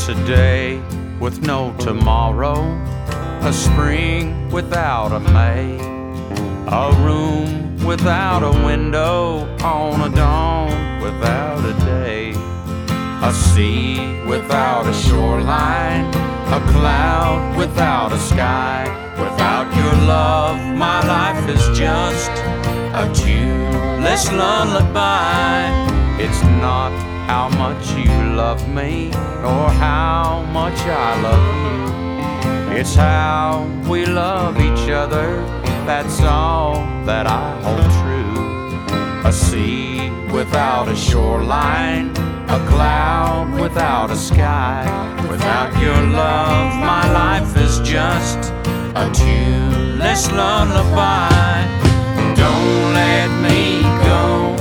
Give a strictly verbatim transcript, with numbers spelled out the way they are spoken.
It's a day with no tomorrow, a spring without a May, a room without a window, on a dawn without a day, a sea without a shoreline, a cloud without a sky. Without your love, my life is just a tuneless lullaby. It's not how much you love me, or how much I love you. It's how we love each other, that's all that I hold true. A sea without a shoreline, a cloud without a sky. Without your love, my life is just a tuneless lullaby. Don't let me go,